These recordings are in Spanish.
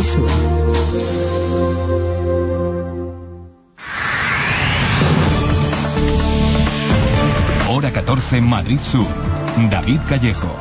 Sur. Hora 14, Madrid Sur. David Callejo.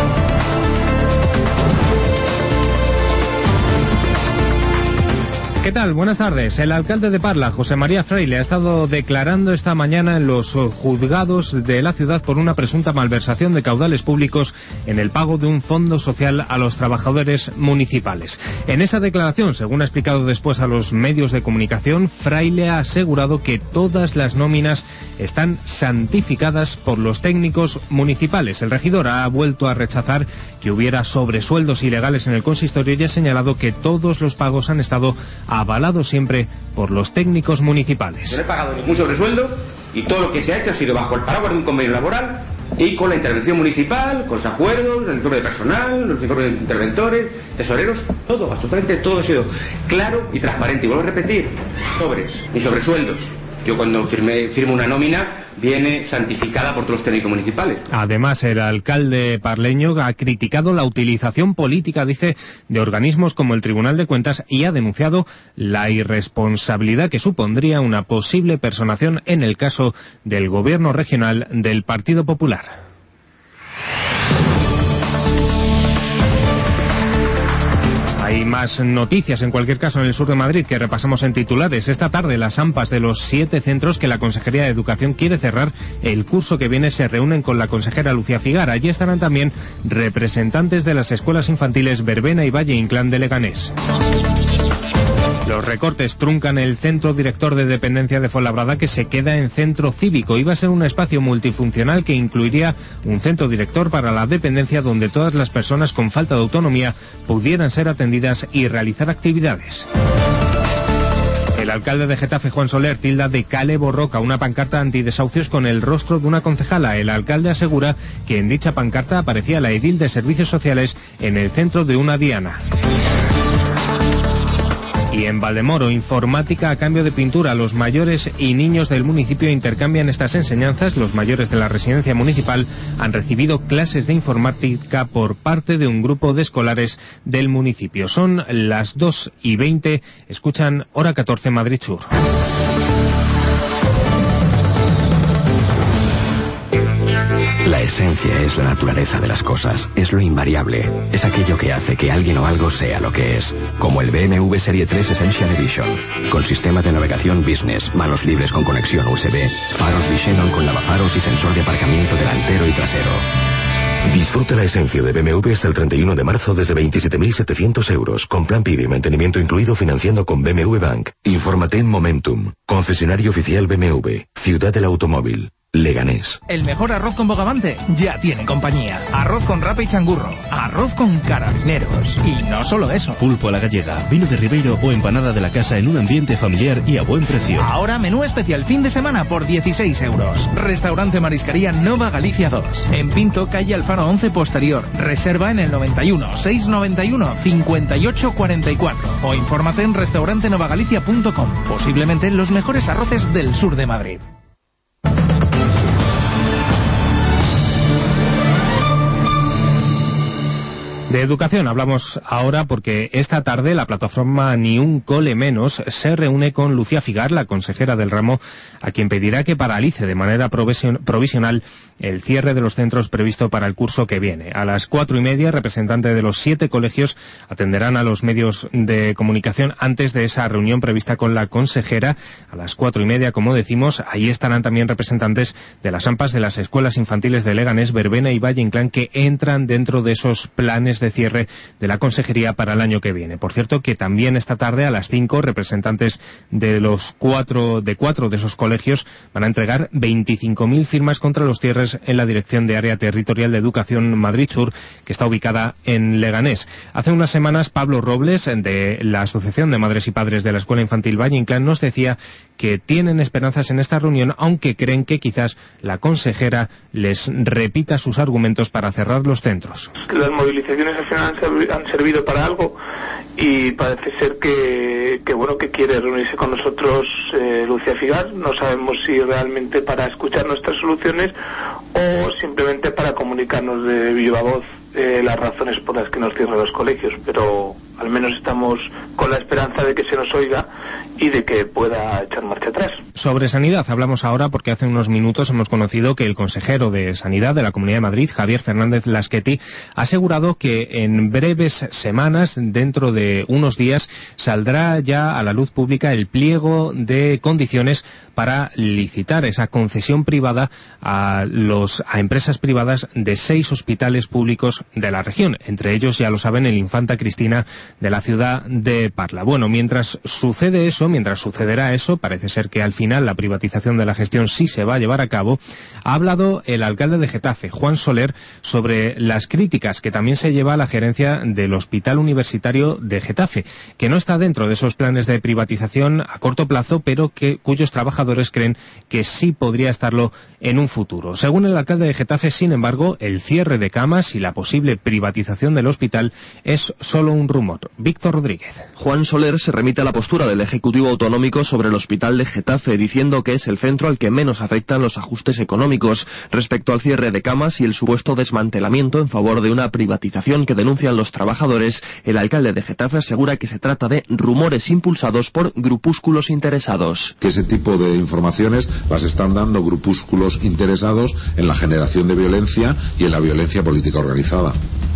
¿Qué tal? Buenas tardes. El alcalde de Parla, José María Fraile, ha estado declarando esta mañana en los juzgados de la ciudad por una presunta malversación de caudales públicos en el pago de un fondo social a los trabajadores municipales. En esa declaración, según ha explicado después a los medios de comunicación, Fraile ha asegurado que todas las nóminas están santificadas por los técnicos municipales. El regidor ha vuelto a rechazar que hubiera sobresueldos ilegales en el consistorio y ha señalado que todos los pagos han estado avalado siempre por los técnicos municipales. Yo no he pagado ningún sobresueldo y todo lo que se ha hecho ha sido bajo el paraguas de un convenio laboral y con la intervención municipal, con los acuerdos, el informe de personal, los informes de interventores, tesoreros, todo, absolutamente todo ha sido claro y transparente. Y vuelvo a repetir, ni sobresueldos. Yo cuando firmo una nómina viene santificada por todos los técnicos municipales. Además, el alcalde parleño ha criticado la utilización política, dice, de organismos como el Tribunal de Cuentas y ha denunciado la irresponsabilidad que supondría una posible personación en el caso del gobierno regional del Partido Popular. Hay más noticias, en cualquier caso, en el sur de Madrid que repasamos en titulares. Esta tarde las AMPAs de los 7 centros que la Consejería de Educación quiere cerrar el curso que viene se reúnen con la consejera Lucía Figar. Allí estarán también representantes de las escuelas infantiles Verbena y Valle Inclán de Leganés. Los recortes truncan el centro director de dependencia de Fuenlabrada, que se queda en centro cívico. Iba a ser un espacio multifuncional que incluiría un centro director para la dependencia donde todas las personas con falta de autonomía pudieran ser atendidas y realizar actividades. El alcalde de Getafe, Juan Soler, tilda de Cale Borroca una pancarta antidesahucios con el rostro de una concejala. El alcalde asegura que en dicha pancarta aparecía la edil de Servicios Sociales en el centro de una diana. Y en Valdemoro, informática a cambio de pintura. Los mayores y niños del municipio intercambian estas enseñanzas. Los mayores de la residencia municipal han recibido clases de informática por parte de un grupo de escolares del municipio. Son las 2:20. Escuchan Hora 14, Madrid Sur. La esencia es la naturaleza de las cosas, es lo invariable, es aquello que hace que alguien o algo sea lo que es, como el BMW Serie 3 Essential Edition, con sistema de navegación business, manos libres con conexión USB, faros Vision con lavafaros y sensor de aparcamiento delantero y trasero. Disfruta la esencia de BMW hasta el 31 de marzo desde 27.700 euros, con plan PIB y mantenimiento incluido financiando con BMW Bank. Infórmate en Momentum, concesionario oficial BMW, Ciudad del Automóvil. Leganés. El mejor arroz con bogavante ya tiene compañía. Arroz con rapa y changurro. Arroz con carabineros. Y no solo eso. Pulpo a la gallega, vino de Ribeiro o empanada de la casa en un ambiente familiar y a buen precio. Ahora menú especial fin de semana por 16 euros. Restaurante Mariscaría Nova Galicia 2. En Pinto, calle Alfaro 11 posterior. Reserva en el 91 691 58 44. O infórmate en restaurantenovagalicia.com. Posiblemente los mejores arroces del sur de Madrid. De educación hablamos ahora porque esta tarde la plataforma Ni un cole menos se reúne con Lucía Figar, la consejera del ramo, a quien pedirá que paralice de manera provisional el cierre de los centros previsto para el curso que viene. A las 4:30, representantes de los 7 colegios atenderán a los medios de comunicación antes de esa reunión prevista con la consejera. A las 4:30, como decimos, ahí estarán también representantes de las AMPAs de las escuelas infantiles de Leganés, Verbena y Valle Inclán, que entran dentro de esos planes de cierre de la consejería para el año que viene. Por cierto, que también esta tarde a las 5 representantes de cuatro de esos colegios van a entregar 25.000 firmas contra los cierres en la Dirección de Área Territorial de Educación Madrid Sur, que está ubicada en Leganés. Hace unas semanas Pablo Robles, de la Asociación de Madres y Padres de la Escuela Infantil Valle Inclán, nos decía que tienen esperanzas en esta reunión, aunque creen que quizás la consejera les repita sus argumentos para cerrar los centros. Las movilizaciones al final han servido para algo y parece ser que quiere reunirse con nosotros Lucía Figar. No sabemos si realmente para escuchar nuestras soluciones o simplemente para comunicarnos de viva voz las razones por las que nos cierran los colegios, pero al menos estamos con la esperanza de que se nos oiga y de que pueda echar marcha atrás. Sobre sanidad hablamos ahora porque hace unos minutos hemos conocido que el consejero de Sanidad de la Comunidad de Madrid, Javier Fernández Lasqueti, ha asegurado que en breves semanas, dentro de unos días, saldrá ya a la luz pública el pliego de condiciones para licitar esa concesión privada a empresas privadas de 6 hospitales públicos de la región, entre ellos, ya lo saben, el Infanta Cristina de la ciudad de Parla. Bueno, mientras sucederá eso, parece ser que al final la privatización de la gestión sí se va a llevar a cabo. Ha hablado el alcalde de Getafe, Juan Soler, sobre las críticas que también se lleva a la gerencia del Hospital Universitario de Getafe, que no está dentro de esos planes de privatización a corto plazo, pero cuyos trabajadores creen que sí podría estarlo en un futuro. Según el alcalde de Getafe, sin embargo, el cierre de camas y la posible privatización del hospital es solo un rumor. Víctor Rodríguez. Juan Soler se remite a la postura del Ejecutivo Autonómico sobre el Hospital de Getafe, diciendo que es el centro al que menos afectan los ajustes económicos. Respecto al cierre de camas y el supuesto desmantelamiento en favor de una privatización que denuncian los trabajadores, el alcalde de Getafe asegura que se trata de rumores impulsados por grupúsculos interesados. Que ese tipo de informaciones las están dando grupúsculos interesados en la generación de violencia y en la violencia política organizada.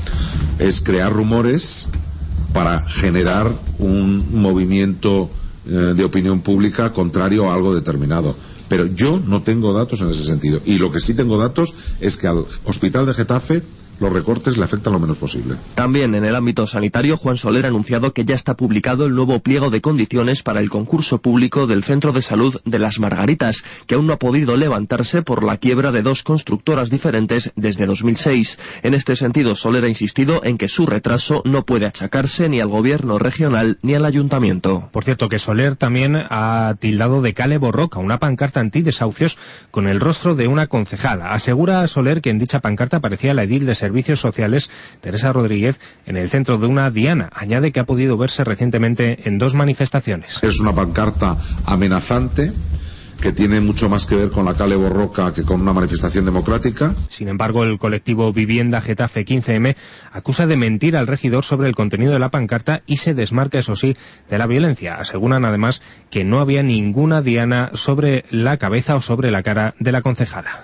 Es crear rumores para generar un movimiento de opinión pública contrario a algo determinado. Pero yo no tengo datos en ese sentido. Y lo que sí tengo datos es que al Hospital de Getafe los recortes le afectan lo menos posible. También en el ámbito sanitario, Juan Soler ha anunciado que ya está publicado el nuevo pliego de condiciones para el concurso público del Centro de Salud de Las Margaritas, que aún no ha podido levantarse por la quiebra de 2 constructoras diferentes desde 2006. En este sentido, Soler ha insistido en que su retraso no puede achacarse ni al gobierno regional ni al ayuntamiento. Por cierto, que Soler también ha tildado de Cale Borroca una pancarta antidesahucios con el rostro de una concejala. Asegura Soler que en dicha pancarta aparecía la edil de Servicios Sociales, Teresa Rodríguez, en el centro de una diana. Añade que ha podido verse recientemente en 2 manifestaciones. Es una pancarta amenazante que tiene mucho más que ver con la Cale Borroca que con una manifestación democrática. Sin embargo, el colectivo Vivienda Getafe 15M acusa de mentir al regidor sobre el contenido de la pancarta y se desmarca, eso sí, de la violencia. Aseguran además que no había ninguna diana sobre la cabeza o sobre la cara de la concejala.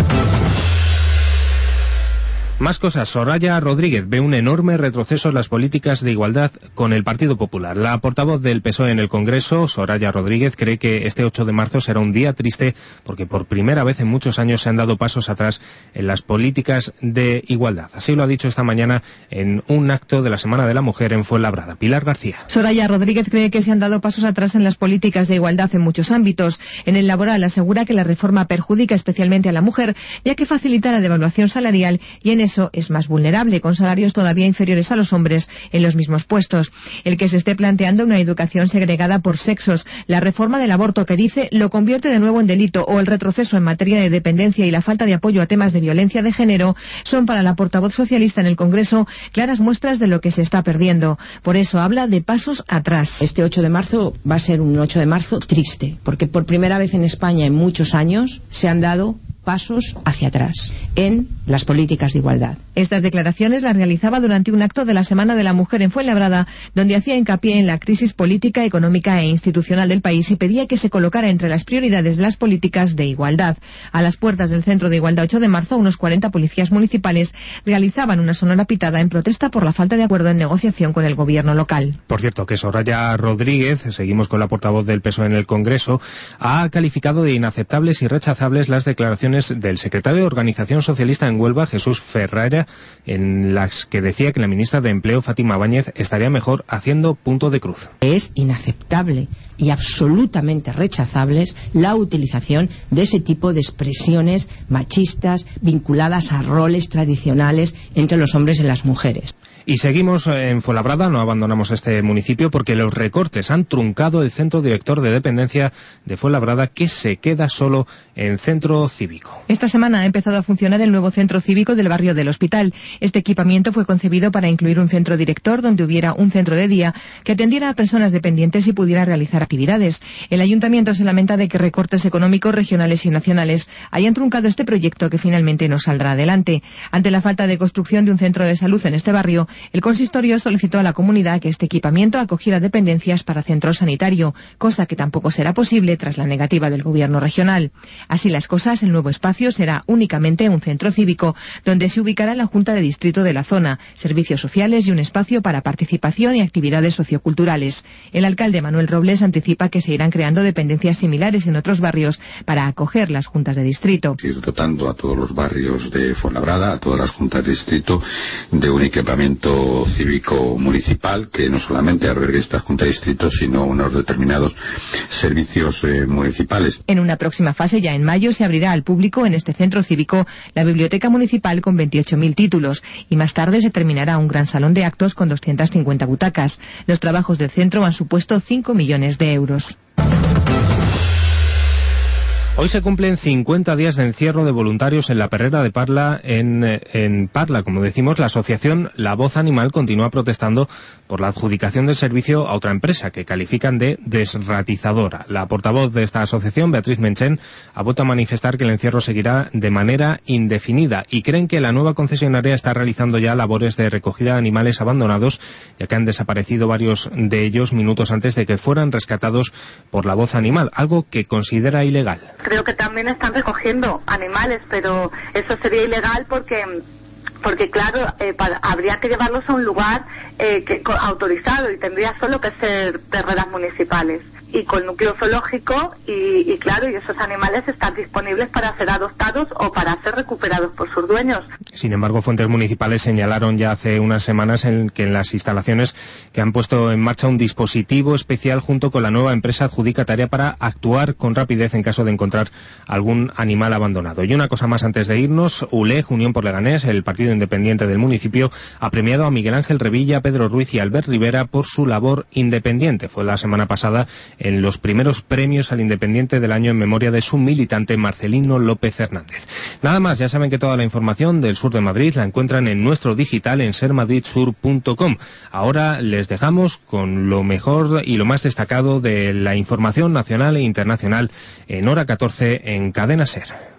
Más cosas. Soraya Rodríguez ve un enorme retroceso en las políticas de igualdad con el Partido Popular. La portavoz del PSOE en el Congreso, Soraya Rodríguez, cree que este 8 de marzo será un día triste porque por primera vez en muchos años se han dado pasos atrás en las políticas de igualdad. Así lo ha dicho esta mañana en un acto de la Semana de la Mujer en Fuenlabrada. Pilar García. Soraya Rodríguez cree que se han dado pasos atrás en las políticas de igualdad en muchos ámbitos. En el laboral asegura que la reforma perjudica especialmente a la mujer, ya que facilita la devaluación salarial y en eso es más vulnerable, con salarios todavía inferiores a los hombres en los mismos puestos. El que se esté planteando una educación segregada por sexos, la reforma del aborto que dice lo convierte de nuevo en delito o el retroceso en materia de dependencia y la falta de apoyo a temas de violencia de género son para la portavoz socialista en el Congreso claras muestras de lo que se está perdiendo. Por eso habla de pasos atrás. Este 8 de marzo va a ser un 8 de marzo triste, porque por primera vez en España en muchos años se han dado pasos hacia atrás en las políticas de igualdad. Estas declaraciones las realizaba durante un acto de la Semana de la Mujer en Fuenlabrada, donde hacía hincapié en la crisis política, económica e institucional del país y pedía que se colocara entre las prioridades de las políticas de igualdad. A las puertas del Centro de Igualdad 8 de marzo, unos 40 policías municipales realizaban una sonora pitada en protesta por la falta de acuerdo en negociación con el gobierno local. Por cierto, que Soraya Rodríguez, seguimos con la portavoz del PSOE en el Congreso, ha calificado de inaceptables y rechazables las declaraciones del secretario de Organización Socialista en Huelva, Jesús Ferreira, en las que decía que la ministra de Empleo, Fátima Báñez, estaría mejor haciendo punto de cruz. Es inaceptable y absolutamente rechazables la utilización de ese tipo de expresiones machistas vinculadas a roles tradicionales entre los hombres y las mujeres. Y seguimos en Fuenlabrada, no abandonamos este municipio porque los recortes han truncado el centro director de dependencia de Fuenlabrada, que se queda solo en centro cívico. Esta semana ha empezado a funcionar el nuevo centro cívico del barrio del Hospital. Este equipamiento fue concebido para incluir un centro director donde hubiera un centro de día que atendiera a personas dependientes y pudiera realizar actividades. El ayuntamiento se lamenta de que recortes económicos regionales y nacionales hayan truncado este proyecto que finalmente no saldrá adelante. Ante la falta de construcción de un centro de salud en este barrio, El consistorio solicitó a la comunidad que este equipamiento acogiera dependencias para centro sanitario, cosa que tampoco será posible tras la negativa del gobierno regional. Así las cosas, el nuevo espacio será únicamente un centro cívico, donde se ubicará la Junta de Distrito de la zona, servicios sociales y un espacio para participación y actividades socioculturales. El alcalde Manuel Robles anticipa que se irán creando dependencias similares en otros barrios para acoger las juntas de distrito. Ir dotando a todos los barrios de Fuenlabrada, a todas las juntas de distrito, de un equipamiento cívico municipal que no solamente albergue esta junta de distrito, sino unos determinados servicios municipales. En una próxima fase, ya en mayo, se abrirá al público en este centro cívico la biblioteca municipal con 28.000 títulos y más tarde se terminará un gran salón de actos con 250 butacas. Los trabajos del centro han supuesto 5 millones de euros. Hoy se cumplen 50 días de encierro de voluntarios en la perrera de Parla. En Parla, como decimos, la asociación La Voz Animal continúa protestando por la adjudicación del servicio a otra empresa que califican de desratizadora. La portavoz de esta asociación, Beatriz Menchen, ha vuelto a manifestar que el encierro seguirá de manera indefinida y creen que la nueva concesionaria está realizando ya labores de recogida de animales abandonados, ya que han desaparecido varios de ellos minutos antes de que fueran rescatados por La Voz Animal, algo que considera ilegal. Creo que también están recogiendo animales, pero eso sería ilegal porque claro, habría que llevarlos a un lugar autorizado y tendría solo que ser perreras municipales y con núcleo zoológico y claro, y esos animales están disponibles para ser adoptados o para ser recuperados por sus dueños. Sin embargo, fuentes municipales señalaron ya hace unas semanas que en las instalaciones que han puesto en marcha un dispositivo especial junto con la nueva empresa adjudicataria para actuar con rapidez en caso de encontrar algún animal abandonado. Y una cosa más antes de irnos, ULEG, Unión por Leganés, el partido independiente del municipio, ha premiado a Miguel Ángel Revilla, Pedro Ruiz y Albert Rivera por su labor independiente. Fue la semana pasada en los primeros premios al Independiente del año en memoria de su militante Marcelino López Hernández. Nada más, ya saben que toda la información del sur de Madrid la encuentran en nuestro digital en sermadridsur.com. Ahora les dejamos con lo mejor y lo más destacado de la información nacional e internacional en hora 14 en Cadena Ser.